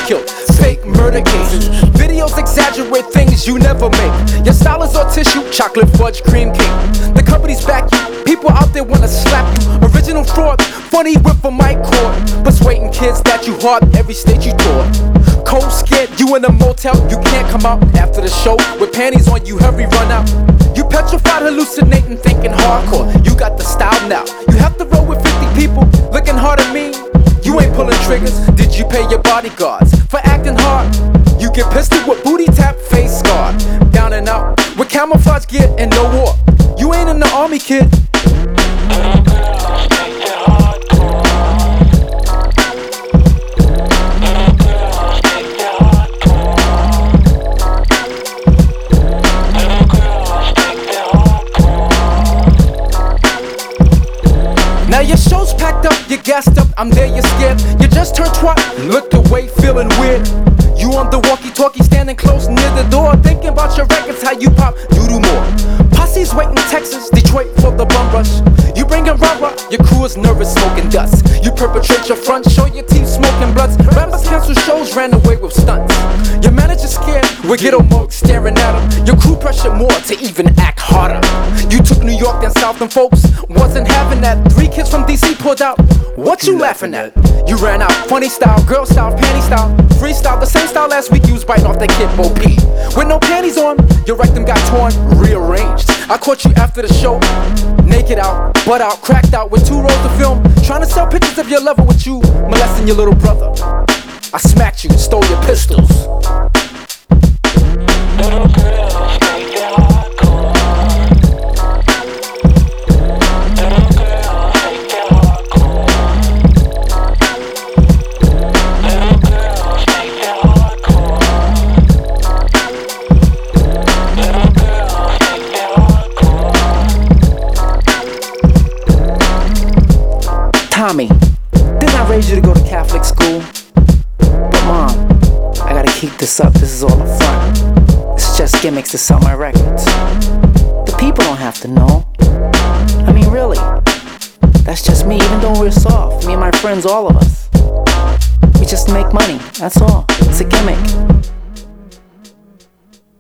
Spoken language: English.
killed. Fake murder cases. Videos exaggerate things you never make. Your style is all tissue, chocolate fudge, cream cake. The company's back you. People out there wanna slap you. Original fraud, funny with a mic cord. Persuading kids that you hard every state you toured. Cold scared, you in a motel, you can't come out after the show. With panties on you, hurry, run out. You petrified, hallucinating, thinking hardcore. You got the style now. You have to roll with 50 people, looking hard at me. You ain't pulling triggers. Did you pay your bodyguards for acting hard? You get pistol with booty tap, face scarred. Down and out with camouflage gear and no war. You ain't in the army, kid. Now your show's packed up, you're gassed up, I'm there, you're scared. You just turned twat, looked away, feeling weird. You on the walkie-talkie, standing close near the door, thinking about your records, how you pop, you do more. Posse's waiting Texas, Detroit for the bum rush. You bringin' rah-rah, your crew is nervous, smoking dust. You perpetrate your front, show your teeth smoking bloods. Rappers cancel shows, ran away with stunts. Your manager scared, with ghetto mugs staring at him. Your crew pressure more to even act harder. You took New York and South and folks wasn't having that. 3 kids from DC pulled out, what you laughing at? You ran out, funny style, girl style, panty style. Freestyle, the same style last week you was biting off that Kid Bo P. With no panties on, your rectum got torn, rearranged. I caught you after the show, naked out, butt out, cracked out with 2 rolls of film. Trying to sell pictures of your lover with you, molesting your little brother. I smacked you, stole your pistols. Little girls make it hardcore. Little girls make it hardcore. Little girls make it hardcore. Little girls make it hardcore. Tommy, didn't I raise you to go to Catholic school? But Mom, I gotta keep this up, this is all a front. It's just gimmicks to sell my records. The people don't have to know. I mean, really, that's just me, even though we're soft. Me and my friends, all of us. We just make money, that's all. It's a gimmick.